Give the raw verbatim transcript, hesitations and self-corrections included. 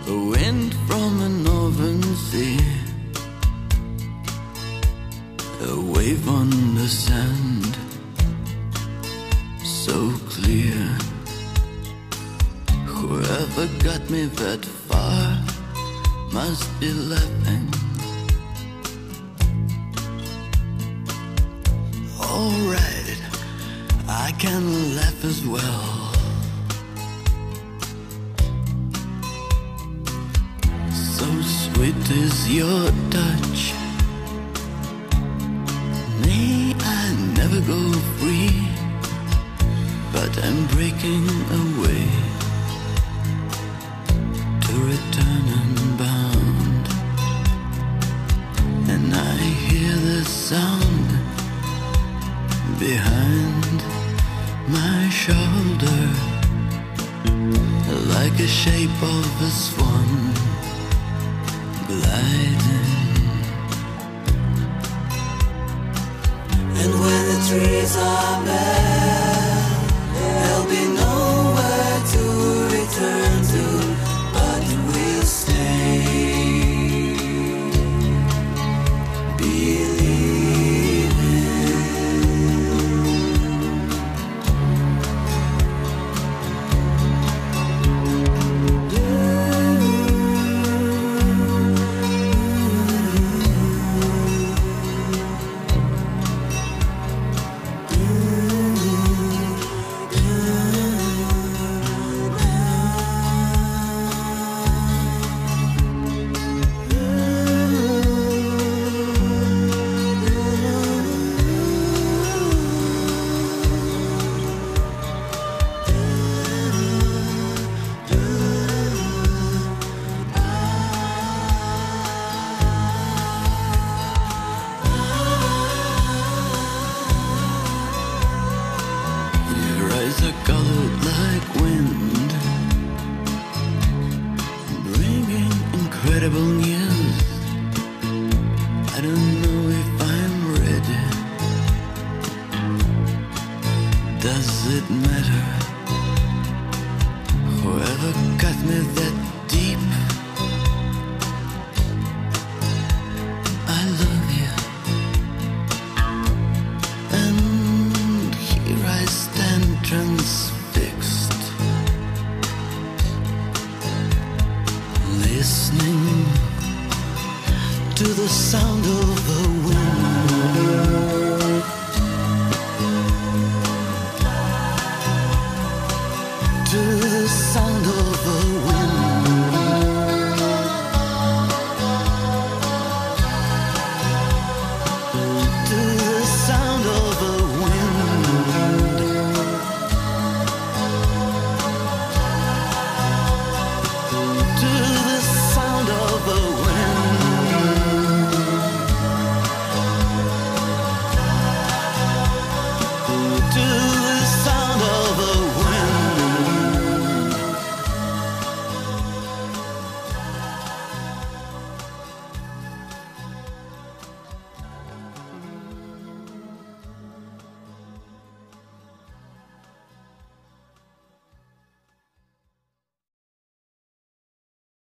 a wind from a northern sea, a wave on the sand, so clear. Whoever got me that far must be laughing. Alright, I can laugh as well. So sweet is your touch. May I never go free, but I'm breaking away to return unbound. And I hear the sound behind my shoulder, like a shape of a swan gliding. And when the trees are bare, there'll be nowhere to return to, but we'll stay believing. Are colored like wind, bringing incredible news. I don't know if I'm ready. Does it matter? Whoever cut me that deep, I love you. And here I stand transfixed, listening to the sound of the wind.